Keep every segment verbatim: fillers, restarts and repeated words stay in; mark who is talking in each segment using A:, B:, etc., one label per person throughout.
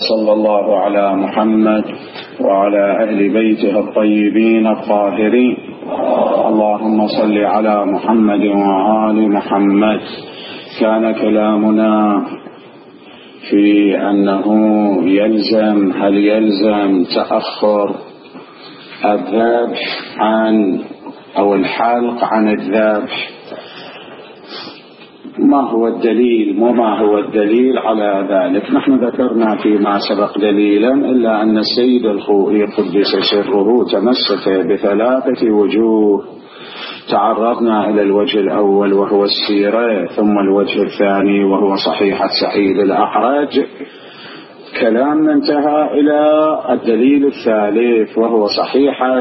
A: وصلى الله على محمد وعلى أهل بيته الطيبين الطاهرين. اللهم صل على محمد وآل محمد. كان كلامنا في أنه يلزم هل يلزم تأخر الذبح عن أو الحلق عن الذبح، ما هو الدليل وما هو الدليل على ذلك. نحن ذكرنا فيما سبق دليلا، إلا أن السيد الخوئي قدس سره تمسك بثلاثة وجوه. تعرضنا إلى الوجه الأول وهو السيرة، ثم الوجه الثاني وهو صحيحة سعيد الأحرج. كلام انتهى إلى الدليل الثالث وهو صحيحة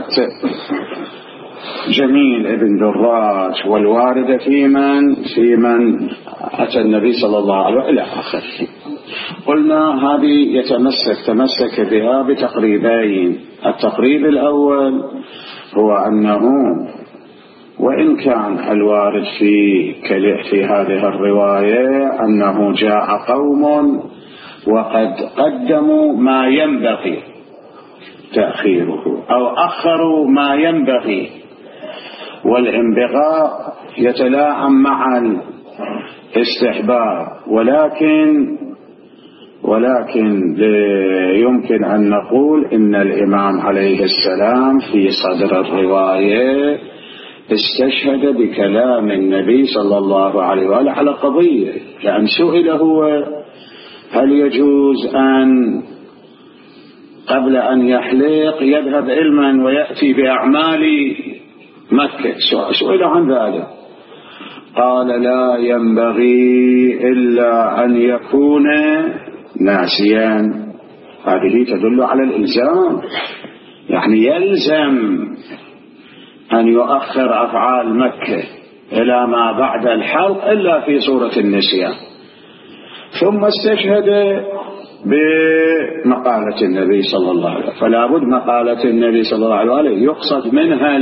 A: جميل ابن دراج والواردة في من في من أتى النبي صلى الله عليه وسلم إلى آخره. قلنا هذه يتمسك تمسك بها بتقريبين. التقريب الأول هو أنه وإن كان الوارد في في هذه الرواية أنه جاء قوم وقد قدموا ما ينبغي تأخيره أو أخروا ما ينبغي، والانبغاء يتلاعب مع الاستحباب، ولكن ولكن يمكن أن نقول إن الإمام عليه السلام في صدر الرواية استشهد بكلام النبي صلى الله عليه وآله على قضية، لأن سئل هو هل يجوز أن قبل أن يحلق يذهب علما ويأتي بأعمال مكة، سئل عن ذلك قال لا ينبغي إلا أن يكون ناسيا. هذه تدل على الإلزام، يعني يلزم أن يؤخر أفعال مكة إلى ما بعد الحلق إلا في صورة النسيان. ثم استشهد بمقالة النبي صلى الله عليه وسلم، فلا بد مقالة النبي صلى الله عليه وسلم يقصد منها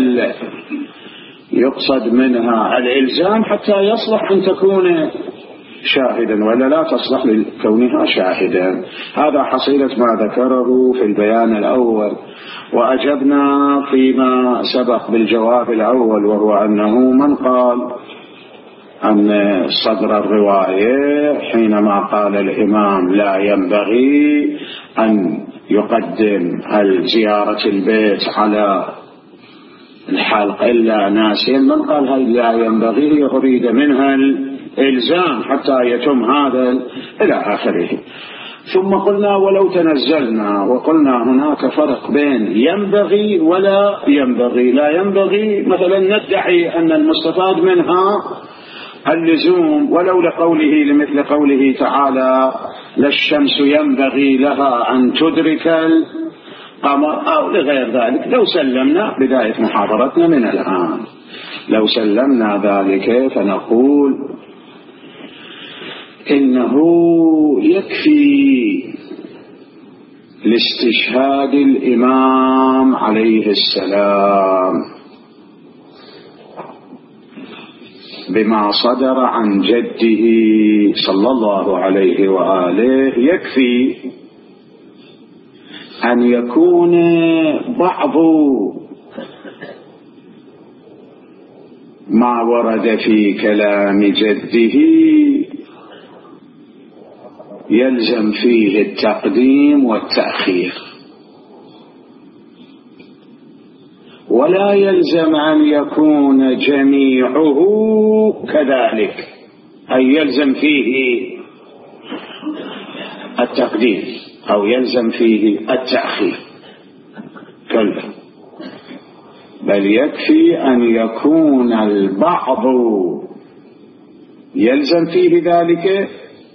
A: يقصد منها الإلزام حتى يصلح أن تكون شاهدا، ولا لا تصلح لكونها شاهدا. هذا حصيلة ما ذكره في البيان الأول، وأجبنا فيما سبق بالجواب الأول، وهو أنه من قال أن صدر الرواية حينما قال الإمام لا ينبغي أن يقدم زيارة البيت على الحلق إلا ناسيا، من قال هل لا ينبغي يريد منها الإلزام حتى يتم هذا إلى آخره. ثم قلنا ولو تنزلنا وقلنا هناك فرق بين ينبغي ولا ينبغي. لا ينبغي مثلا ندعي أن المستفاد منها اللزوم، ولو لقوله لمثل قوله تعالى لا الشمس ينبغي لها أن تدرك القمر أو لغير ذلك. لو سلمنا بداية محاضرتنا من الآن لو سلمنا ذلك فنقول إنه يكفي لاستشهاد الإمام عليه السلام بما صدر عن جده صلى الله عليه وآله، يكفي أن يكون بعض ما ورد في كلام جده يلزم فيه التقديم والتأخير، ولا يلزم أن يكون جميعه كذلك، أي يلزم فيه التقديم أو يلزم فيه التأخير كله، بل يكفي أن يكون البعض يلزم فيه ذلك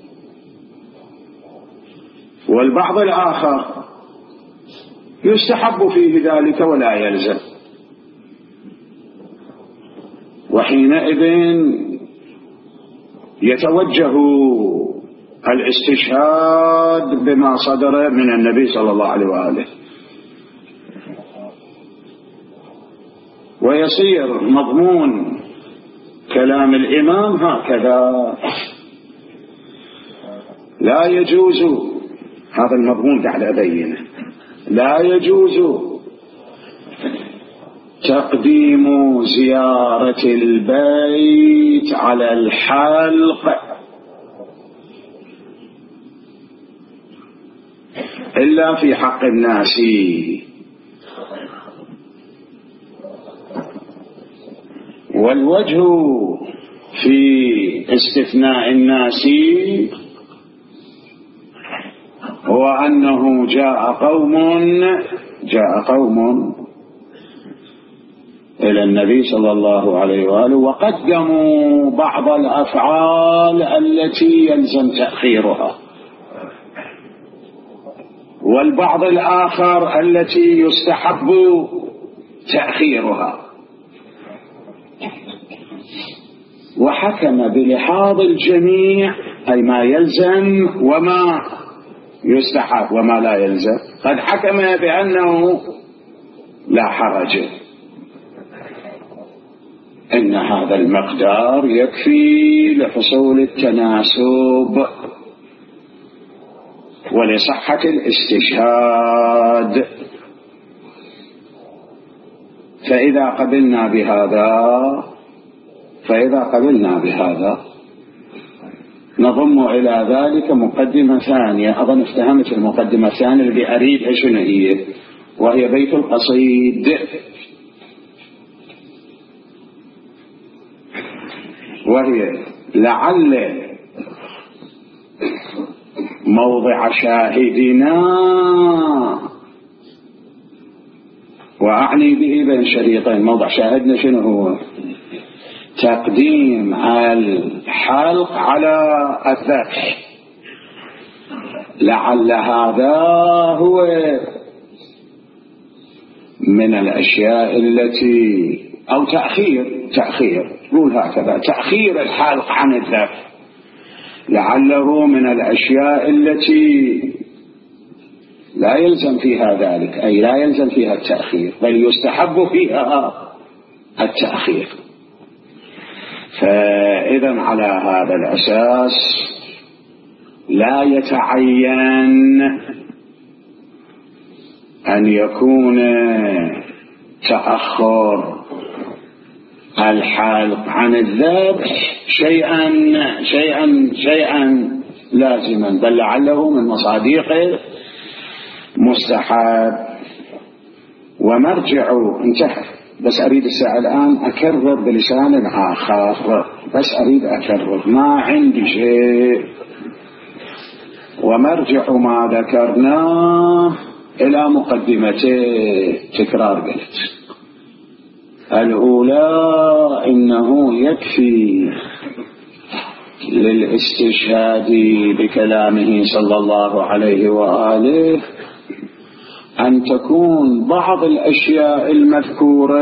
A: والبعض الآخر يستحب فيه ذلك ولا يلزم. وحينئذ يتوجه الاستشهاد بما صدر من النبي صلى الله عليه وآله، ويصير مضمون كلام الإمام هكذا: لا يجوز هذا المضمون قاعد أبينه. لا يجوز تقديم زيارة البيت على الحلق إلا في حق الناس، والوجه في استثناء الناس هو أنه جاء قوم جاء قوم إلى النبي صلى الله عليه وآله وقدموا بعض الأفعال التي يلزم تأخيرها، والبعض الآخر التي يستحب تأخيرها، وحكم بلحاظ الجميع، أي ما يلزم وما يستحب وما لا يلزم. قد حكم بأنه لا حرج، إن هذا المقدار يكفي لحصول التناسب ولصحة الاستشهاد. فإذا قبلنا بهذا فإذا قبلنا بهذا نضم إلى ذلك مقدمة ثانية، أظن افتهمت المقدمة الثانية اللي أريدها شنو هي، وهي بيت القصيد. وهي لعل موضع شاهدنا، وأعني به بين شريطين. موضع شاهدنا شنو هو؟ تقديم الحلق على الذبح. لعل هذا هو من الأشياء التي أو تأخير تأخير قول هكذا تأخير الحلق عن الذبح، لعله من الأشياء التي لا يلزم فيها ذلك، أي لا يلزم فيها التأخير، بل يستحب فيها التأخير. فإذا على هذا الأساس لا يتعين أن يكون تأخر الحلق عن الذبح شيئا شيئا شيئا لازما، بل لعله من مصادق مستحب. ومرجع انتهى. بس أريد الساعة الآن أكرر بلسان آخر، بس أريد أكرر، ما عندي شيء. ومرجع ما ذكرناه إلى مقدمتين تكرار قلت. الأولى إنه يكفي للاستشهاد بكلامه صلى الله عليه وآله أن تكون بعض الأشياء المذكورة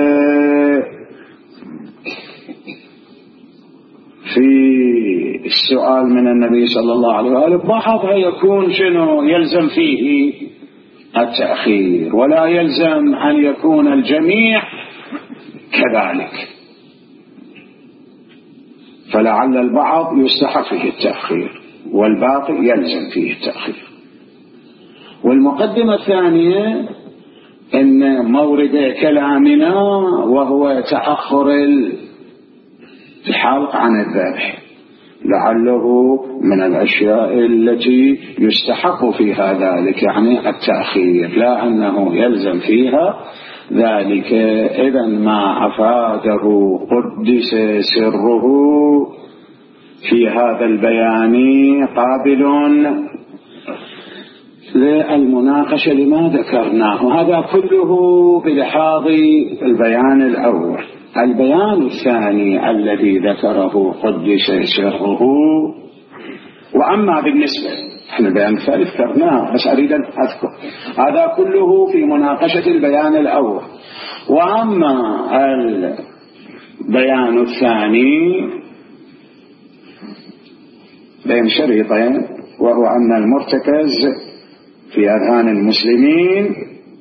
A: في السؤال من النبي صلى الله عليه وآله بعضها يكون شنو يلزم فيه التأخير، ولا يلزم أن يكون الجميع كذلك. فلعل البعض يستحق فيه التأخير والباقي يلزم فيه التأخير. والمقدمة الثانية إن مورد كلامنا وهو تأخر الحلق عن الذبح لعله من الأشياء التي يستحق فيها ذلك، يعني التأخير، لا أنه يلزم فيها ذلك. إذا ما أفاده قدس سره في هذا البيان قابل للمناقشة لما ذكرناه. هذا كله بلحاظ البيان الأول. البيان الثاني الذي ذكره قدس سره، وأما بالنسبة احنا البيان الثالث ذكرناه بس أريد أن أذكر هذا كله في مناقشة البيان الأول. وأما البيان الثاني بين شريطين، وهو أن المرتكز في أذهان المسلمين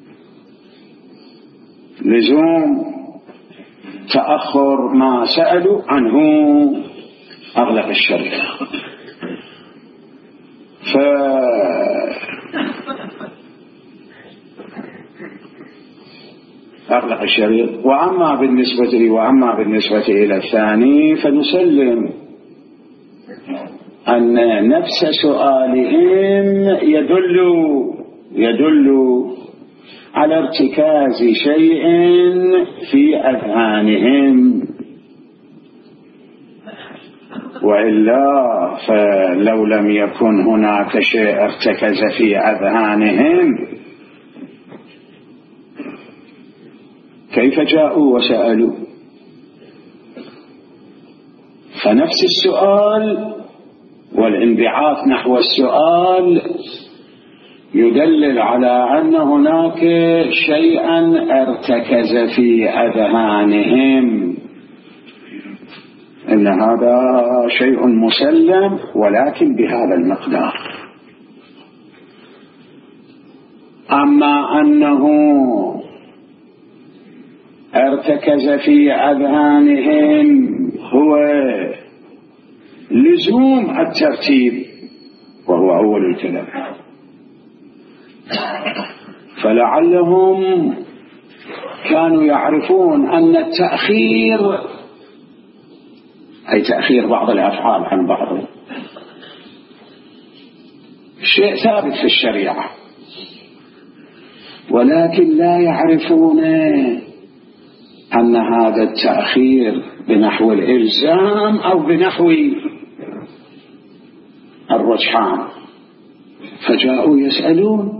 A: لزوم تأخر ما سألوا عنه أغلب الشريعة. أغلق الشريط. وأما بالنسبة لي وأما بالنسبة إلى الثاني فنسلم أن نفس سؤالهم يدل يدل على ارتكاز شيء في أذهانهم، وإلا فلو لم يكن هناك شيء ارتكز في أذهانهم كيف جاءوا وسألوا؟ فنفس السؤال والانبعاث نحو السؤال يدلل على أن هناك شيئا ارتكز في أذهانهم، إن هذا شيء مسلم ولكن بهذا المقدار. أما أنه ارتكز في أذهانهم هو لزوم الترتيب وهو أول الكلام، فلعلهم كانوا يعرفون أن التأخير أي تأخير بعض الأفعال عن بعض شيء ثابت في الشريعة، ولكن لا يعرفون أن هذا التأخير بنحو الإلزام أو بنحو الرجحان، فجاءوا يسألون.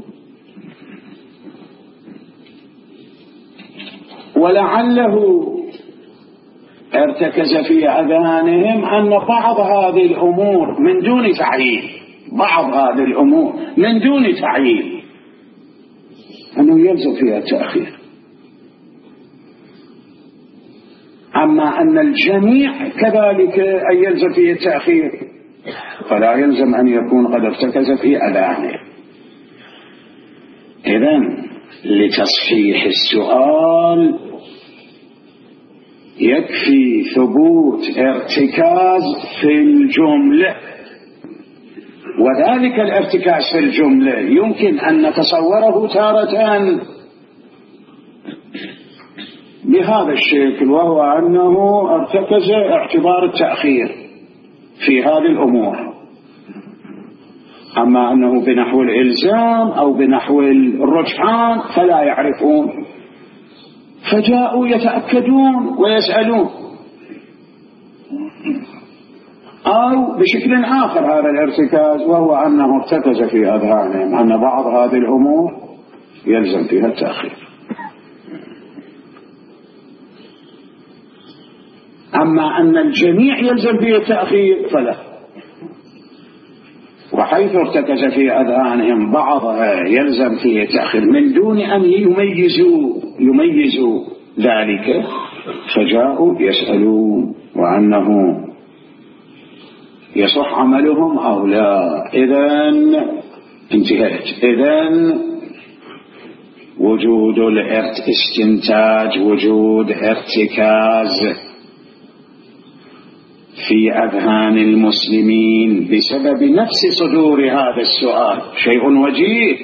A: ولعله ارتكز في أذهانهم أن بعض هذه الأمور من دون تعيين، بعض هذه الأمور من دون تعيين أنه يلزم فيها التأخير، أما أن الجميع كذلك أن يلزم فيه التأخير فلا يلزم أن يكون قد ارتكز في أذهانه. إذن لتصحيح السؤال يكفي ثبوت ارتكاز في الجملة، وذلك الارتكاز في الجملة يمكن أن نتصوره تارة بهذا الشكل، وهو أنه ارتكز اعتبار التأخير في هذه الأمور، أما أنه بنحو الإلزام أو بنحو الرجحان فلا يعرفون، فجاءوا يتأكدون ويسألون. أو بشكل آخر هذا الارتكاز وهو أنه ارتكز في أذهانهم أن بعض هذه الأمور يلزم فيها التأخير، أما أن الجميع يلزم فيه التأخير فلا. وحيث ارتكز في أذهانهم بعضها يلزم فيه التأخير من دون أن يميزوا يميزوا ذلك، فجاءوا يسألون وأنه يصح عملهم أو لا. إذن انتهت. إذن وجود الاستنتاج، وجود ارتكاز في أذهان المسلمين بسبب نفس صدور هذا السؤال شيء وجيه،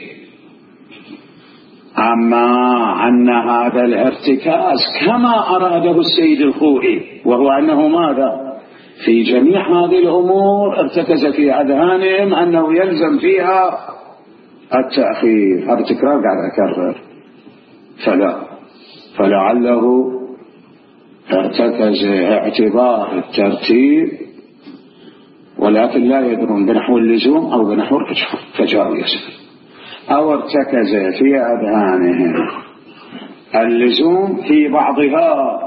A: أما أن هذا الارتكاز كما أراده السيد الخوئي وهو أنه ماذا في جميع هذه الأمور ارتكز في أذهانهم أنه يلزم فيها التأخير. هذا تكرار قاعد أكرر، فلا فلعله ارتكز اعتبار الترتيب ولكن لا يدرون بنحو اللزوم أو بنحو الرجحان، فجاءوا يسأل. أو ارتكز في أذهانهم اللزوم في بعضها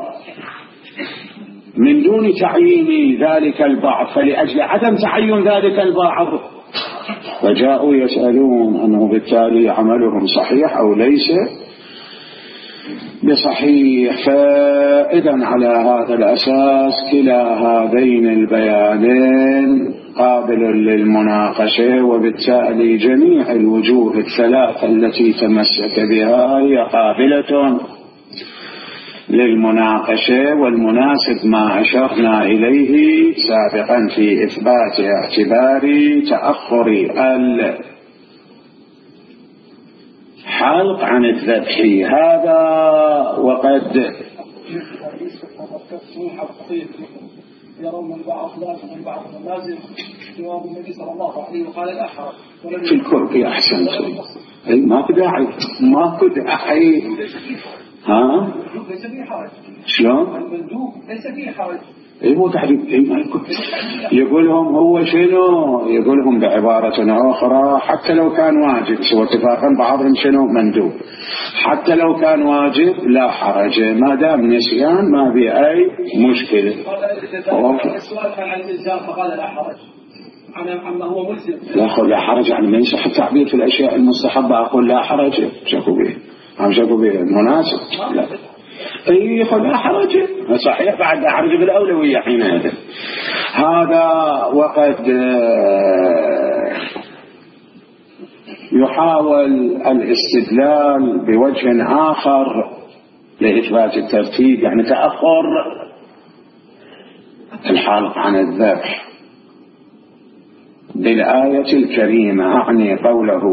A: من دون تعيين ذلك البعض، فلأجل عدم تعين ذلك البعض فجاءوا يسألون أنه بالتالي عملهم صحيح أو ليس بصحيح. فإذا على هذا الأساس كلا هذين البيانين قابل للمناقشة، وبالتالي جميع الوجوه الثلاثة التي تمسك بها هي قابلة للمناقشة، والمناسب ما أشرنا إليه سابقا في إثبات اعتبار تأخر حلق عن الذبح. هذا وقد
B: يرون من بعض لازم من بعض لازم جواب النبي صلى الله عليه وقال لا حرج
A: في الكرب. يا أحسن أي ماكو داعي ماكو داعي. ها
B: ليس فيه حرج.
A: شلون؟
B: المندوب ليس فيه حرج.
A: اي مو تحريم. يقولهم هو شنو؟ يقولهم بعبارة أخرى حتى لو كان واجب، سوى اتفاقا بعضهم شنو مندوب، حتى لو كان واجب لا حرج ما دام نسيان ما في أي مشكلة.
B: السؤال كان عن الإلزام فقال لا حرج. أما هو ملزم.
A: لا أقول لا حرج يعني ما يصح التعبير في الأشياء المستحبة أقول لا حرج. شكوا به هم شكوا به مناسب. لا اي يقول لا حرج صحيح بعد حرج بالأولوية حينئذ. هذا وقد يحاول الاستدلال بوجه آخر لإثبات الترتيب، يعني تأخر الحلق عن الذبح بالآية الكريمة، أعني قوله